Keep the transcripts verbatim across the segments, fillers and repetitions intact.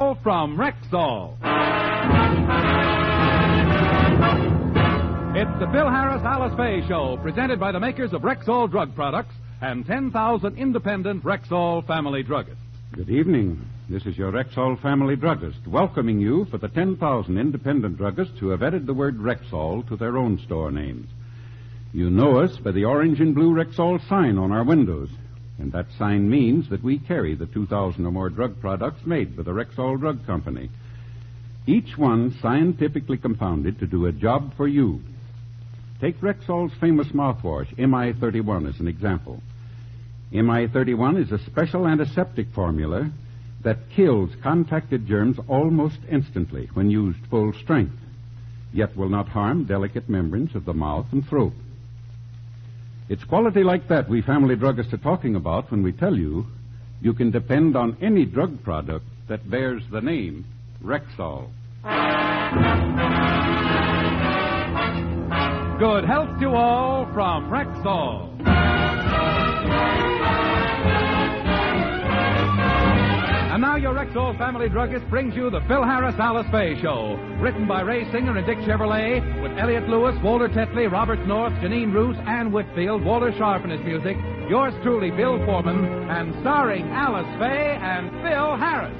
From Rexall. It's the Phil Harris Alice Faye Show, presented by the makers of Rexall Drug Products and ten thousand independent Rexall family druggists. Good evening. This is your Rexall family druggist, welcoming you for the ten thousand independent druggists who have added the word Rexall to their own store names. You know us by the orange and blue Rexall sign on our windows. And that sign means that we carry the two thousand or more drug products made by the Rexall Drug Company. Each one scientifically compounded to do a job for you. Take Rexall's famous mouthwash, M I thirty-one, as an example. M I thirty-one is a special antiseptic formula that kills contacted germs almost instantly when used full strength, yet will not harm delicate membranes of the mouth and throat. It's quality like that we family druggists are talking about when we tell you you can depend on any drug product that bears the name Rexall. Good health to all from Rexall. And now your Rexall family druggist brings you the Phil Harris Alice Faye Show, written by Ray Singer and Dick Chevrolet, with Elliot Lewis, Walter Tetley, Robert North, Janine Roos, Ann Whitfield, Walter Sharp and his music, yours truly, Bill Foreman, and starring Alice Faye and Phil Harris.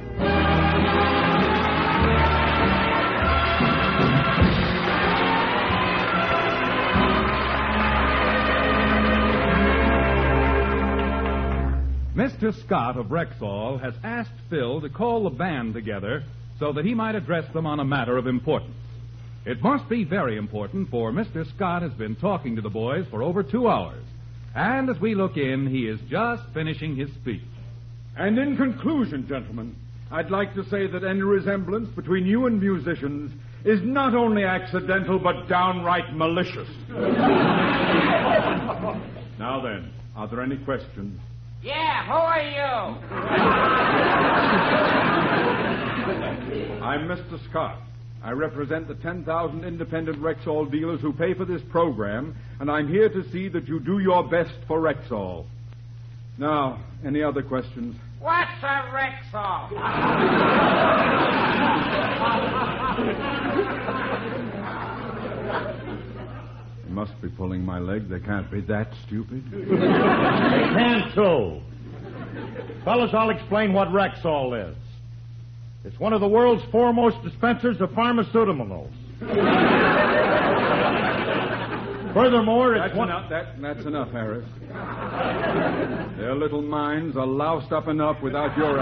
Mister Scott of Rexall has asked Phil to call the band together so that he might address them on a matter of importance. It must be very important, for Mister Scott has been talking to the boys for over two hours. And as we look in, he is just finishing his speech. And in conclusion, gentlemen, I'd like to say that any resemblance between you and musicians is not only accidental, but downright malicious. Now then, are there any questions? Yeah, who are you? I'm Mister Scott. I represent the ten thousand independent Rexall dealers who pay for this program, and I'm here to see that you do your best for Rexall. Now, any other questions? What's a Rexall? They must be pulling my leg. They can't be that stupid. They can, too. Fellas, I'll explain what Rexall is. It's one of the world's foremost dispensers of pharmaceuticals. Furthermore, it's that's one... Enough, that, that's enough, Harris. Their little minds are loused up enough without your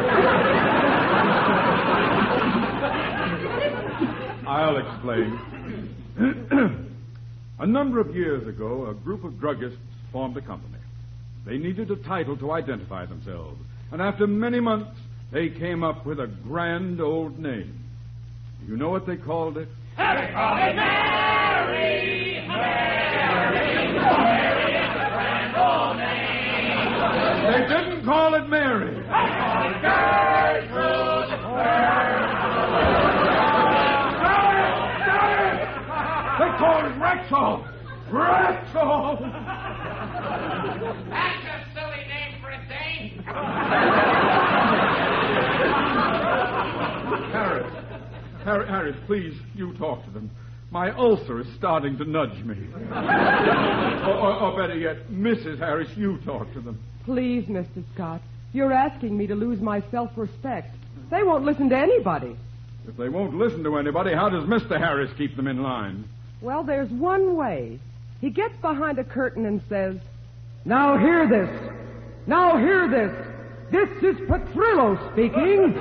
explanation. I'll explain. A number of years ago, a group of druggists formed a company. They needed a title to identify themselves. And after many months, they came up with a grand old name. You know what they called it? They called it Mary! Mary! Mary is a grand old name! They didn't call it Mary. They called it Gertrude! They called it Rexall! Rexall! That's a silly name for a dame. Harris, Harris, Harris, please, you talk to them. My ulcer is starting to nudge me. or, or, or better yet, Missus Harris, you talk to them. Please, Mister Scott, you're asking me to lose my self-respect. They won't listen to anybody. If they won't listen to anybody, how does Mister Harris keep them in line? Well, there's one way. He gets behind a curtain and says, "Now hear this. Now hear this. This is Petrillo speaking."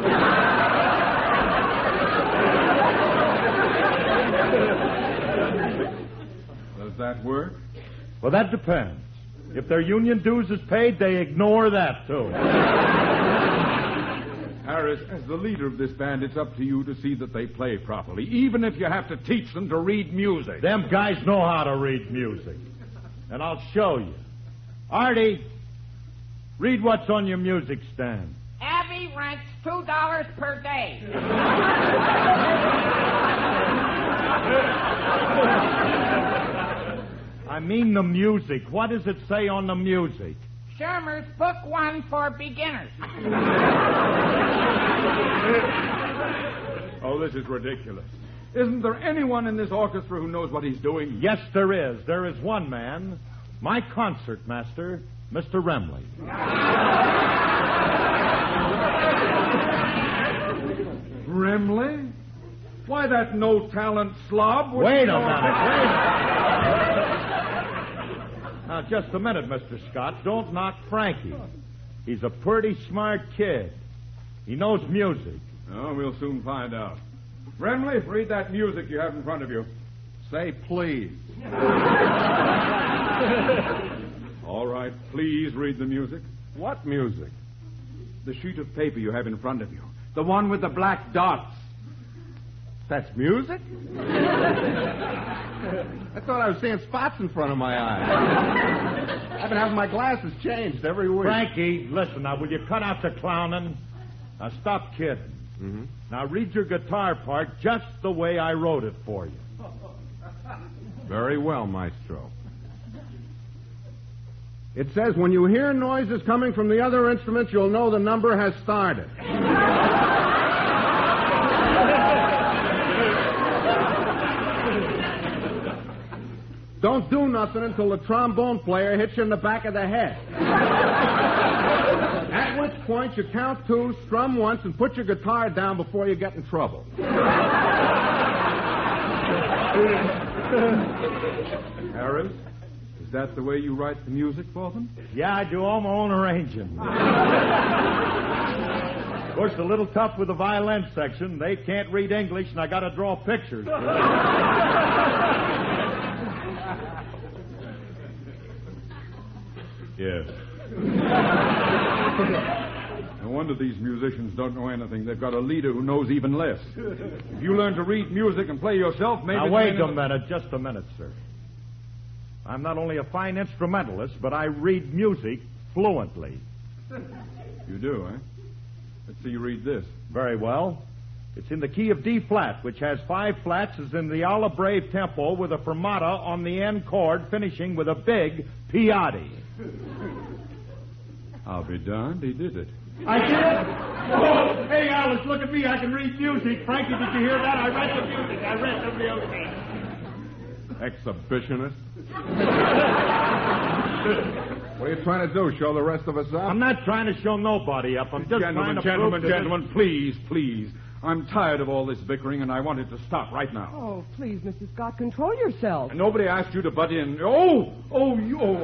Does that work? Well, that depends. If their union dues is paid, they ignore that, too. Harris, as the leader of this band, it's up to you to see that they play properly, even if you have to teach them to read music. Them guys know how to read music. And I'll show you. Artie, read what's on your music stand. Abby rents two dollars per day. I mean the music. What does it say on the music? Shermer's Book One for Beginners. Oh, this is ridiculous. Isn't there anyone in this orchestra who knows what he's doing? Yes, there is. There is one man. My concert master, Mister Remley. Remley? Why, that no-talent slob would... Wait a minute. Wait. Now, just a minute, Mister Scott. Don't knock Frankie. He's a pretty smart kid. He knows music. Oh, we'll soon find out. Remley, read that music you have in front of you. Say please. All right, please read the music. What music? The sheet of paper you have in front of you. The one with the black dots. That's music? I thought I was seeing spots in front of my eyes. I've been having my glasses changed every week. Frankie, listen now. Will you cut out the clowning? Now, stop kidding. Mm-hmm. Now, read your guitar part just the way I wrote it for you. Very well, Maestro. It says, when you hear noises coming from the other instruments, you'll know the number has started. Don't do nothing until the trombone player hits you in the back of the head. At which point you count two, strum once, and put your guitar down before you get in trouble. Harris, is that the way you write the music for them? Yeah, I do all my own arranging. Of course, a little tough with the violin section. They can't read English, and I got to draw pictures. Yes. No wonder these musicians don't know anything. They've got a leader who knows even less. If you learn to read music and play yourself, maybe... Now, wait a minute. Just a minute, sir. I'm not only a fine instrumentalist, but I read music fluently. You do, eh? Let's see you read this. Very well. It's in the key of D flat, which has five flats, as in the Alla Brave tempo, with a fermata on the end chord, finishing with a big piatti. I'll be darned, he did it. I did it? Oh, hey, Alice, look at me. I can read music. Frankie, did you hear that? I read the music. I read the music. Exhibitionist. What are you trying to do, show the rest of us up? I'm not trying to show nobody up. I'm just Gentlemen, trying to gentlemen, prove gentlemen, please, please. I'm tired of all this bickering, and I want it to stop right now. Oh, please, Mister Scott, control yourself. And nobody asked you to butt in. Oh, oh, you, oh.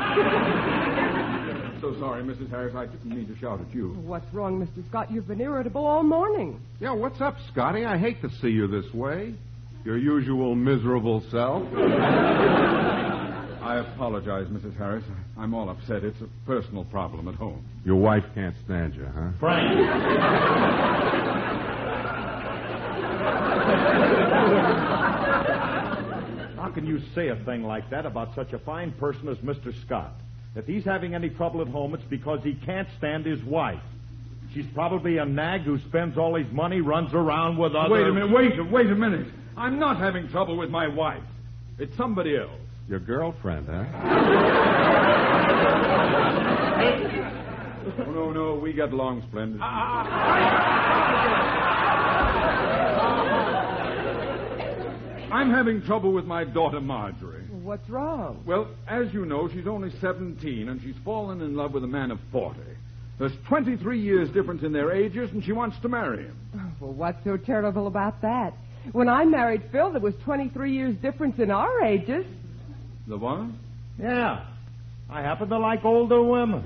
I'm so sorry, Missus Harris. I didn't mean to shout at you. What's wrong, Mister Scott? You've been irritable all morning. Yeah, what's up, Scotty? I hate to see you this way. Your usual miserable self. I apologize, Missus Harris. I'm all upset. It's a personal problem at home. Your wife can't stand you, huh? Frankie. How can you say a thing like that about such a fine person as Mister Scott? If he's having any trouble at home, it's because he can't stand his wife. She's probably a nag who spends all his money, runs around with other... Wait a minute, wait, wait a minute. I'm not having trouble with my wife. It's somebody else. Your girlfriend, huh? Oh, no, no, we get along splendid. I'm having trouble with my daughter, Marjorie. What's wrong? Well, as you know, she's only seventeen, and she's fallen in love with a man of forty. There's twenty-three years difference in their ages, and she wants to marry him. Well, what's so terrible about that? When I married Phil, there was twenty-three years difference in our ages. The what? Yeah. I happen to like older women.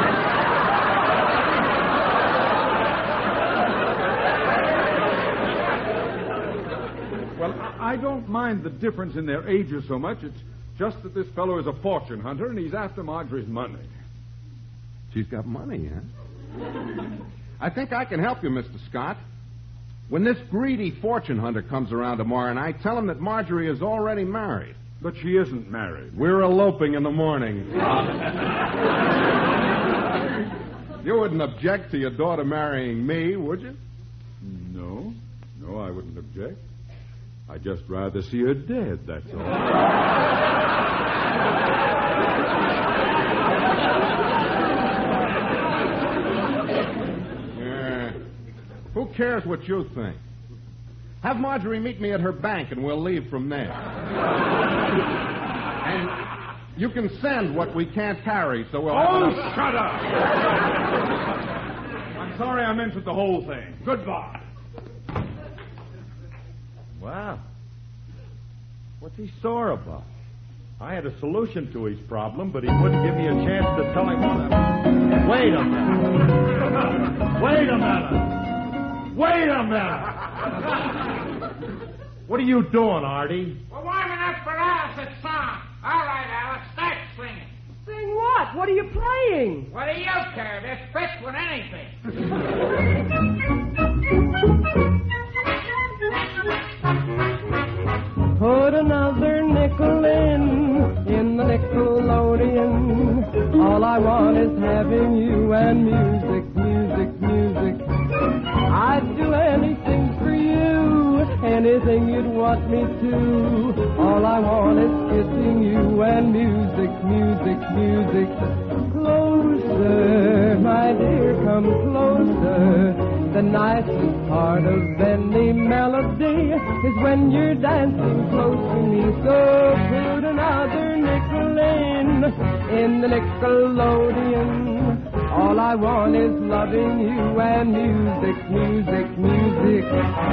Well, I, I don't mind the difference in their ages so much. It's just that this fellow is a fortune hunter, and he's after Marjorie's money. She's got money, huh? I think I can help you, Mister Scott. When this greedy fortune hunter comes around tomorrow night, tell him that Marjorie is already married. But she isn't married. We're eloping in the morning. You wouldn't object to your daughter marrying me, would you? No. No, I wouldn't object. I'd just rather see her dead, that's all. Yeah. Who cares what you think? Have Marjorie meet me at her bank, and we'll leave from there. And you can send what we can't carry, so we'll... Oh, have enough... shut up! I'm sorry I mentioned the whole thing. Goodbye. Wow. What's he sore about? I had a solution to his problem, but he wouldn't give me a chance to tell him what I... Wait a minute. Wait a minute. Wait a minute. What are you doing, Artie? We're warming up for Alice's song. All right, Alice, start singing. Sing what? What are you playing? What do you care? This fits with anything. Put another nickel in, in the Nickelodeon. All I want is having you and music, music, music. I'd do anything for you, anything you'd want me to. All I want is kissing you and music, music, music. Closer, my dear, come closer. The nicest part of any melody is when you're dancing close to me. So put another nickel in, in the Nickelodeon. All I want is loving you and music, music, music.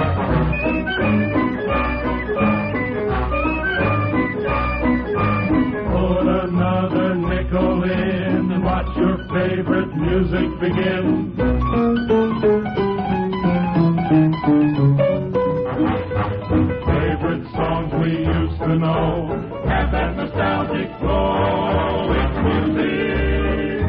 Put another nickel in and watch your favorite music begin. Favorite songs we used to know have that nostalgic flow. It's music,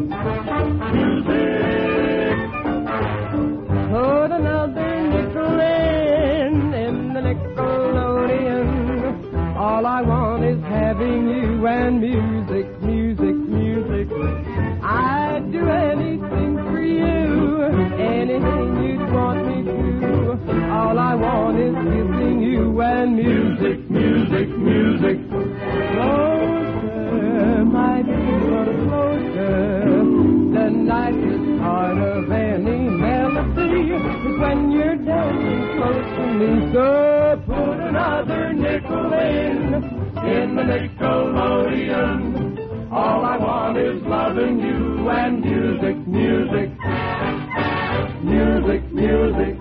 music. Put another nickel in, in the Nickelodeon. All I want is having you and music, music, music. I'd do anything for you, anything you'd want me to. All I want is kissing you and music, music, music. Closer, my dear, closer. The nicest part of any melody is when you're dancing close to me. So put another nickel in, in the Nickelodeon. All I want is loving you and music, music, music, music,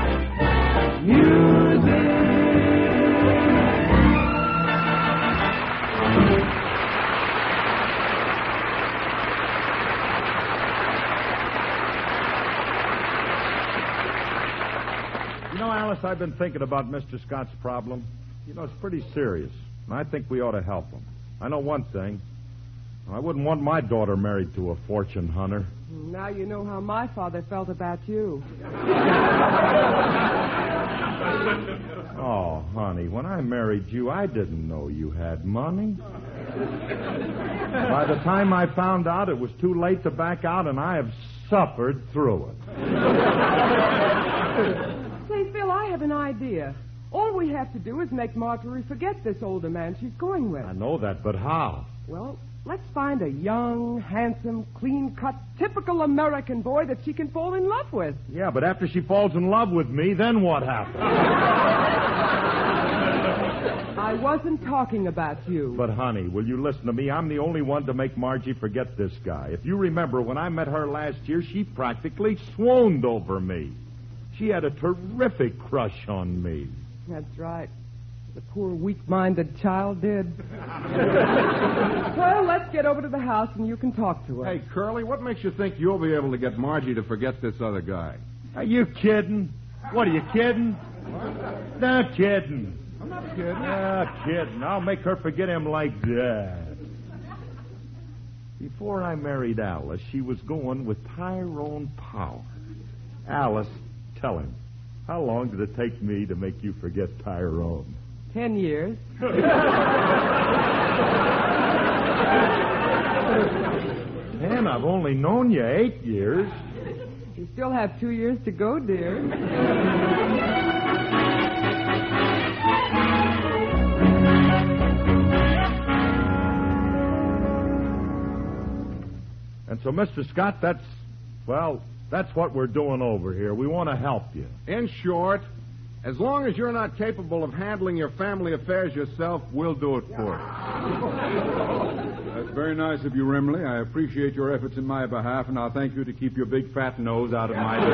music. You know, Alice, I've been thinking about Mister Scott's problem. You know, it's pretty serious, and I think we ought to help him. I know one thing. I wouldn't want my daughter married to a fortune hunter. Now you know how my father felt about you. Oh, honey, when I married you, I didn't know you had money. By the time I found out, it was too late to back out, and I have suffered through it. Say, Phil, I have an idea. All we have to do is make Marjorie forget this older man she's going with. I know that, but how? Well, let's find a young, handsome, clean-cut, typical American boy that she can fall in love with. Yeah, but after she falls in love with me, then what happens? I wasn't talking about you. But, honey, will you listen to me? I'm the only one to make Margie forget this guy. If you remember, when I met her last year, she practically swooned over me. She had a terrific crush on me. That's right. The poor weak-minded child did. Well, let's get over to the house and you can talk to her. Hey, Curly, what makes you think you'll be able to get Margie to forget this other guy? Are you kidding? What, are you kidding? Not kidding. I'm not kidding. Not kidding. I'll make her forget him like that. Before I married Alice, she was going with Tyrone Power. Alice, tell him, how long did it take me to make you forget Tyrone? Ten years. And I've only known you eight years. You still have two years to go, dear. And so, Mister Scott, that's, well, that's what we're doing over here. We want to help you. In short, As long as you're not capable of handling your family affairs yourself, we'll do it for you. That's very nice of you, Remley. I appreciate your efforts in my behalf, and I'll thank you to keep your big fat nose out of my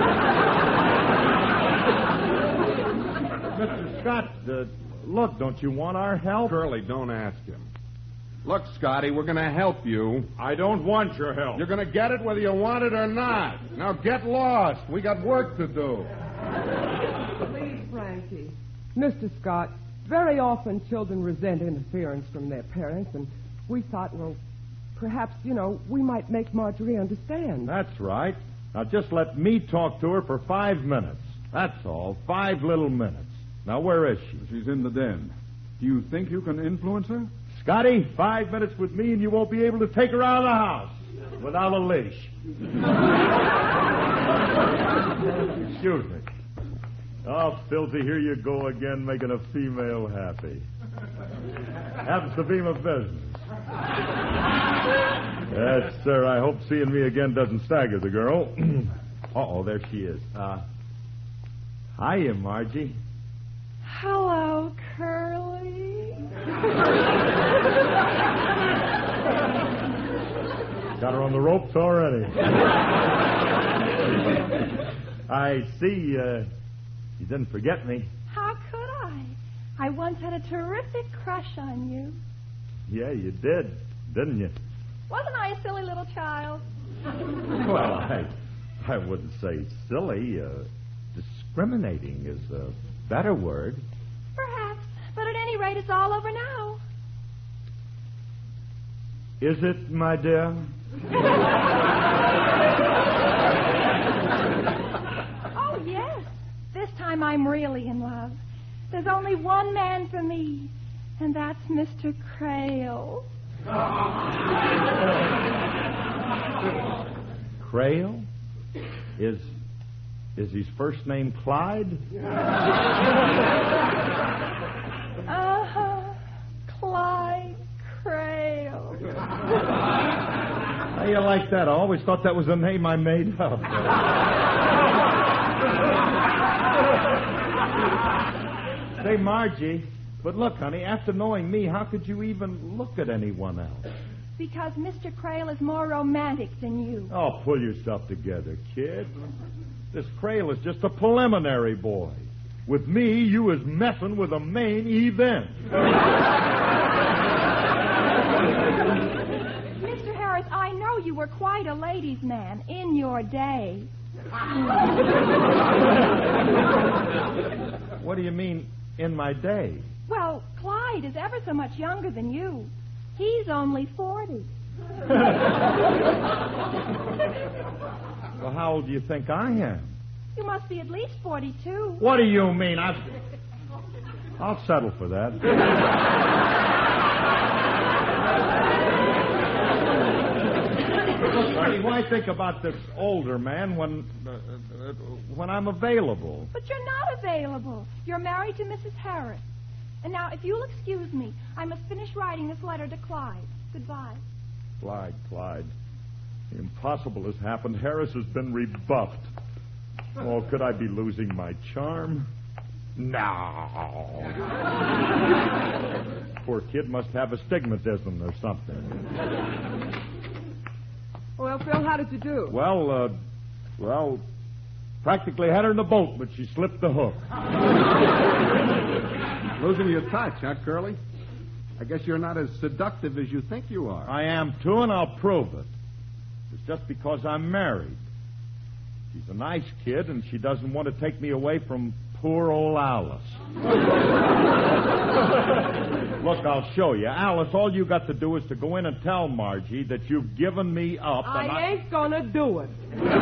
business. Mister Scott, uh, look, don't you want our help? Curly, don't ask him. Look, Scotty, we're going to help you. I don't want your help. You're going to get it whether you want it or not. Now get lost. We got work to do. Please, Frankie. Mister Scott, very often children resent interference from their parents, and we thought, well, perhaps, you know, we might make Marjorie understand. That's right. Now just let me talk to her for five minutes. That's all. Five little minutes. Now, where is she? She's in the den. Do you think you can influence her? Scotty, five minutes with me and you won't be able to take her out of the house without a leash. Excuse me. Oh, Filthy, here you go again, making a female happy. Happens to be my business. Yes, sir, I hope seeing me again doesn't stagger the girl. Uh-oh, there she is. Uh, hiya, Margie. Hello, Curly. Got her on the ropes already. I see uh, you didn't forget me. How could I? I once had a terrific crush on you. Yeah, you did, didn't you? Wasn't I a silly little child? Well, I, I wouldn't say silly. Uh, discriminating is a better word. Perhaps, but at any rate, it's all over now. Is it, my dear? Oh, yes. This time I'm really in love. There's only one man for me, and that's Mister Crail. Crail? Is is his first name Clyde? Uh-huh. Clyde Crail. How you like that? I always thought that was a name I made up. Say, Margie, but look, honey, after knowing me, how could you even look at anyone else? Because Mister Crail is more romantic than you. Oh, pull yourself together, kid. This Crail is just a preliminary boy. With me, you is messing with a main event. Mister Harris, I know you were quite a ladies' man in your day. What do you mean, in my day? Well, Clyde is ever so much younger than you. He's only forty. Well, how old do you think I am? You must be at least forty-two. What do you mean? I've... I'll settle for that. Look, honey, why think about this older man when uh, uh, when I'm available? But you're not available. You're married to Missus Harris. And now, if you'll excuse me, I must finish writing this letter to Clyde. Goodbye. Clyde, Clyde. The impossible has happened. Harris has been rebuffed. Oh, could I be losing my charm? No. Poor kid must have astigmatism or something. Well, Phil, how did you do? Well, uh, well, practically had her in the boat, but she slipped the hook. Losing your touch, huh, Curly? I guess you're not as seductive as you think you are. I am, too, and I'll prove it. It's just because I'm married. She's a nice kid, and she doesn't want to take me away from poor old Alice. Look, I'll show you. Alice, all you got to do is to go in and tell Margie that you've given me up. I, and I... ain't gonna do it.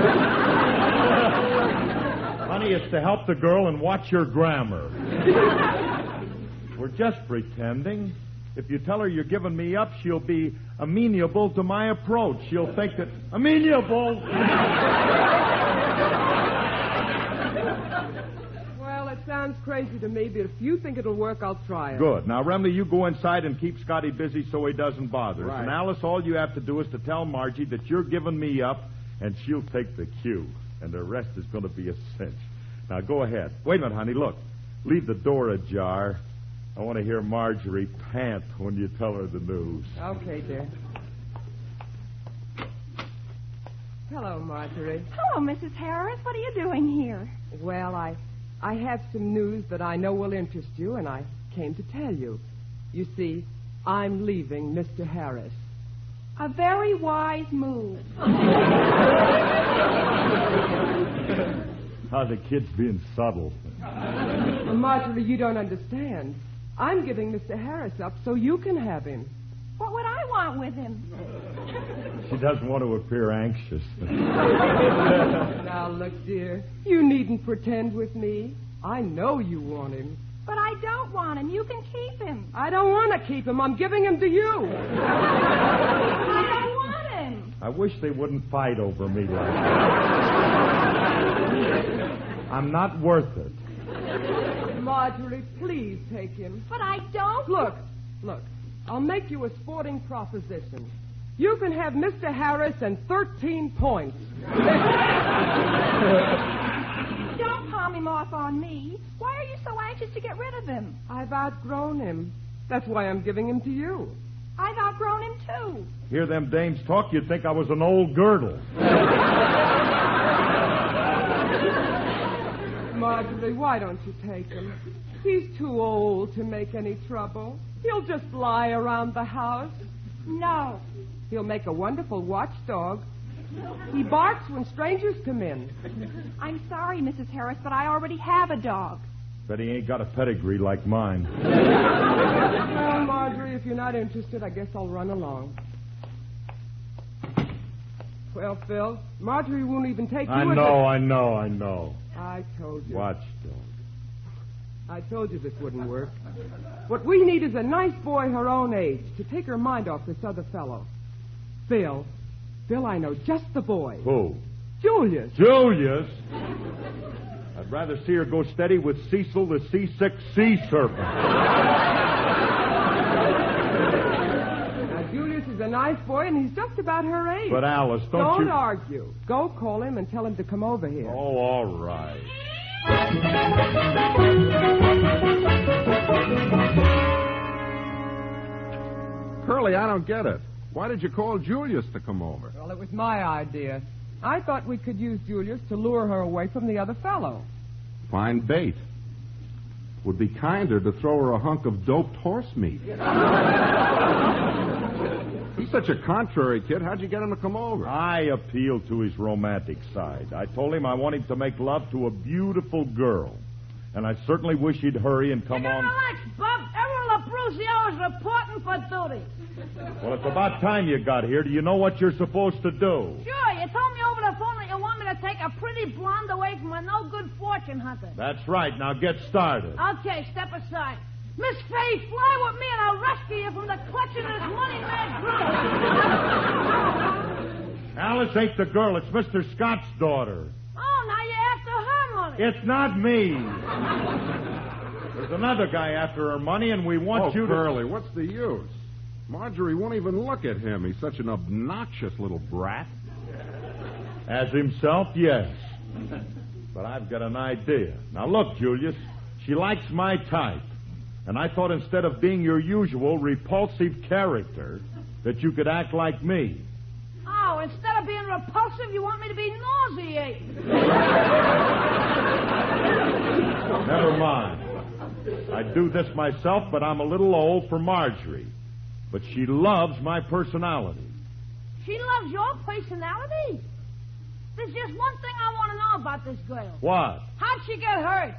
Honey, it's to help the girl and watch your grammar. We're just pretending. If you tell her you're giving me up, she'll be amenable to my approach. She'll think that... Amenable! Well, it sounds crazy to me, but if you think it'll work, I'll try it. Good. Now, Remley, you go inside and keep Scotty busy so he doesn't bother us. Right. And Alice, all you have to do is to tell Margie that you're giving me up, and she'll take the cue. And the rest is going to be a cinch. Now, go ahead. Wait a minute, honey, look. leave the door ajar. I want to hear Marjorie pant when you tell her the news. Okay, dear. Hello, Marjorie. Hello, Missus Harris. What are you doing here? Well, I, I have some news that I know will interest you, and I came to tell you. You see, I'm leaving Mister Harris. A very wise move. How the kid's being subtle. Well, Marjorie, you don't understand. I'm giving Mister Harris up so you can have him. What would I want with him? She doesn't want to appear anxious. Now, look, dear, you needn't pretend with me. I know you want him. But I don't want him. You can keep him. I don't want to keep him. I'm giving him to you. I don't want him. I wish they wouldn't fight over me like that. I'm not worth it. Marjorie, please take him. But I don't. Look, look. I'll make you a sporting proposition. You can have Mister Harris and thirteen points. Don't palm him off on me. Why are you so anxious to get rid of him? I've outgrown him. That's why I'm giving him to you. I've outgrown him, too. Hear them dames talk, you'd think I was an old girdle. Marjorie, why don't you take him? He's too old to make any trouble. He'll just lie around the house. No. He'll make a wonderful watchdog. He barks when strangers come in. I'm sorry, Missus Harris, but I already have a dog. Bet he ain't got a pedigree like mine. Well, Marjorie, if you're not interested, I guess I'll run along. Well, Phil, Marjorie won't even take you. I as know, a... I know, I know. I told you. Watchdog. I told you this wouldn't work. What we need is a nice boy her own age to take her mind off this other fellow. Phil. Phil, I know just the boy. Who? Julius. Julius? I'd rather see her go steady with Cecil the seasick sea serpent. Now, Julius is a nice boy, and he's just about her age. But, Alice, don't, don't you... Don't argue. Go call him and tell him to come over here. Oh, all right. Curly, I don't get it. Why did you call Julius to come over? Well, it was my idea. I thought we could use Julius to lure her away from the other fellow. Fine bait. Would be kinder to throw her a hunk of doped horse meat. He's such a contrary kid. How'd you get him to come over? I appealed to his romantic side. I told him I want him to make love to a beautiful girl. And I certainly wish he'd hurry and come on. Relax, Bob. Emerald Abruzio is reporting for duty. Well, it's about time you got here. Do you know what you're supposed to do? Sure, you told me over the phone that you want me to take a pretty blonde away from a no-good fortune hunter. That's right. Now get started. Okay, step aside. Miss Fay, fly with me and I'll rescue you from the clutches of this money-mad brother. Alice ain't the girl. It's Mister Scott's daughter. Oh, now you're after her money. It's not me. There's another guy after her money, and we want oh, you to... Curly, what's the use? Marjorie won't even look at him. He's such an obnoxious little brat. As himself, yes. But I've got an idea. Now, look, Julius, she likes my type. And I thought instead of being your usual repulsive character, that you could act like me. Oh, instead of being repulsive, you want me to be nauseating. Never mind. I'd do this myself, but I'm a little old for Marjorie. But she loves my personality. She loves your personality? There's just one thing I want to know about this girl. What? How'd she get hurt?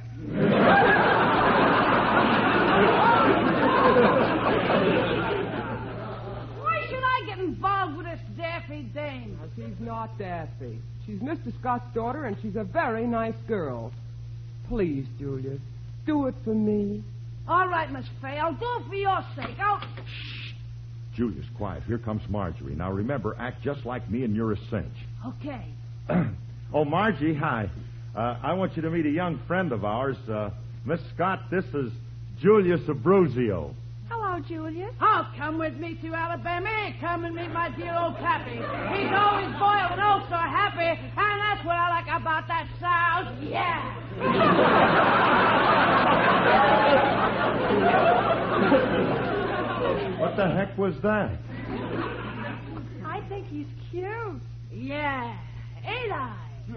Why should I get involved with this daffy dame? Now, she's not daffy. She's Mister Scott's daughter, and she's a very nice girl. Please, Julius, do it for me. All right, Miss Fay, I'll do it for your sake. I'll... Shh. Julius, quiet. Here comes Marjorie. Now, remember, act just like me and you're a cinch. Okay. Oh, Margie, hi. Uh, I want you to meet a young friend of ours. Uh, Miss Scott, this is Julius Abruzio. Hello, Julius. Oh, come with me to Alabama. Come and meet my dear old Pappy. He's always boiled and oh so happy, and that's what I like about that sound. Yeah. the heck was that? I think he's cute. Yeah, ain't I?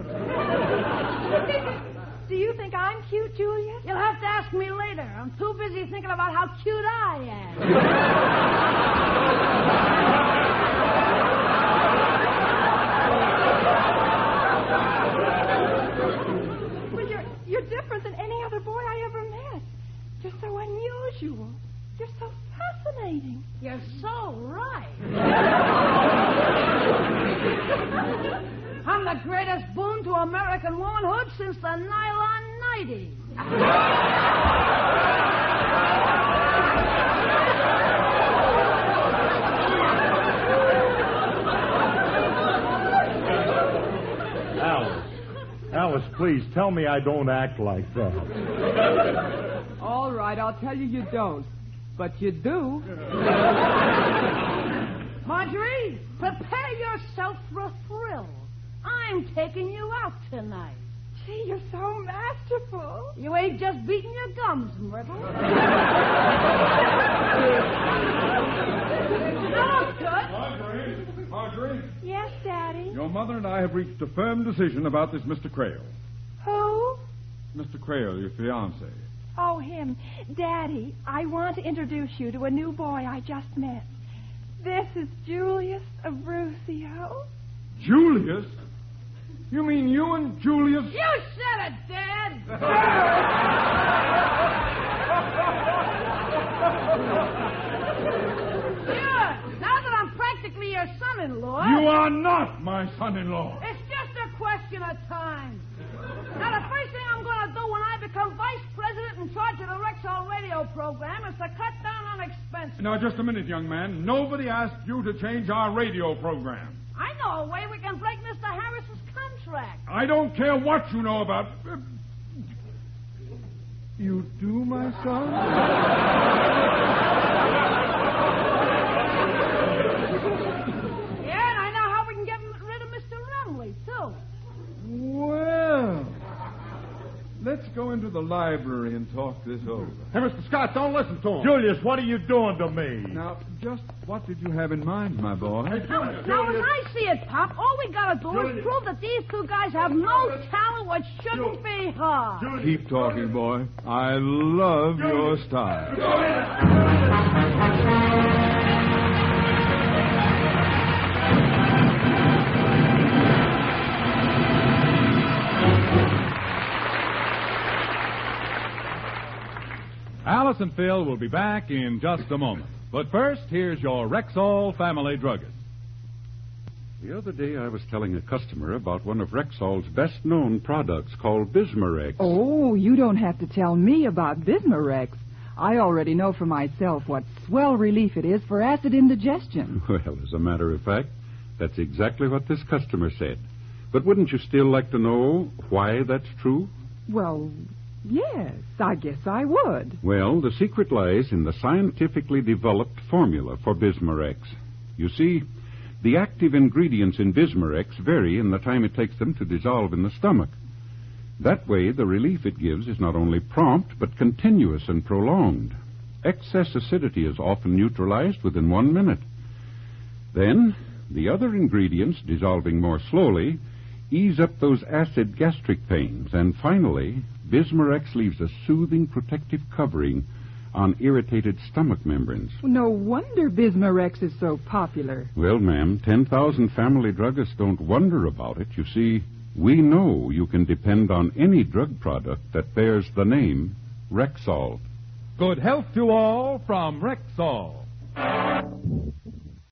Do you think I'm cute, Julius? You'll have to ask me later. I'm too busy thinking about how cute I am. Well, you're, you're different than any other boy I ever met. You're so unusual. You're so fascinating. You're so right. I'm the greatest boon to American womanhood since the nylon nighties. Alice. Alice, please, tell me I don't act like that. All right, I'll tell you you don't. But you do. Marjorie, prepare yourself for a thrill. I'm taking you out tonight. Gee, you're so masterful. You ain't just beating your gums, Myrtle. That looks good. Marjorie, Marjorie. Yes, Daddy? Your mother and I have reached a firm decision about this Mister Crail. Who? Mister Crail, your fiancé. Oh, him. Daddy, I want to introduce you to a new boy I just met. This is Julius Abruzio. Julius? You mean you and Julius? You said it, Dad. Sure. Now that I'm practically your son-in-law. You are not my son-in-law. It's just a question of time. Now, the first thing I'm going to do when I become vice president in charge of the Rexall radio program is to cut down on expenses. Now, just a minute, young man. Nobody asked you to change our radio program. I know a way we can break Mister Harris's contract. I don't care what you know about... You do, my son? Yeah, and I know how we can get rid of Mister Rumley, too. Well... Let's go into the library and talk this over. Hey, Mister Scott, don't listen to him. Julius, what are you doing to me? Now, just what did you have in mind, my boy? Hey, Julius, Now, Julius. as I see it, Pop, all we gotta do Julius. is prove that these two guys have no talent, which shouldn't be hard. Julius. Keep talking, boy. I love your style. Alice and Phil will be back in just a moment. But first, here's your Rexall family druggist. The other day I was telling a customer about one of Rexall's best-known products called Bismarex. Oh, you don't have to tell me about Bismarex. I already know for myself what swell relief it is for acid indigestion. Well, as a matter of fact, that's exactly what this customer said. But wouldn't you still like to know why that's true? Well, yes, I guess I would. Well, the secret lies in the scientifically developed formula for Bismarex. You see, the active ingredients in Bismarex vary in the time it takes them to dissolve in the stomach. That way, the relief it gives is not only prompt, but continuous and prolonged. Excess acidity is often neutralized within one minute. Then, the other ingredients, dissolving more slowly, ease up those acid gastric pains. And finally, Bismarex leaves a soothing protective covering on irritated stomach membranes. No wonder Bismarex is so popular. Well, ma'am, ten thousand family druggists don't wonder about it. You see, we know you can depend on any drug product that bears the name Rexall. Good health to all from Rexall.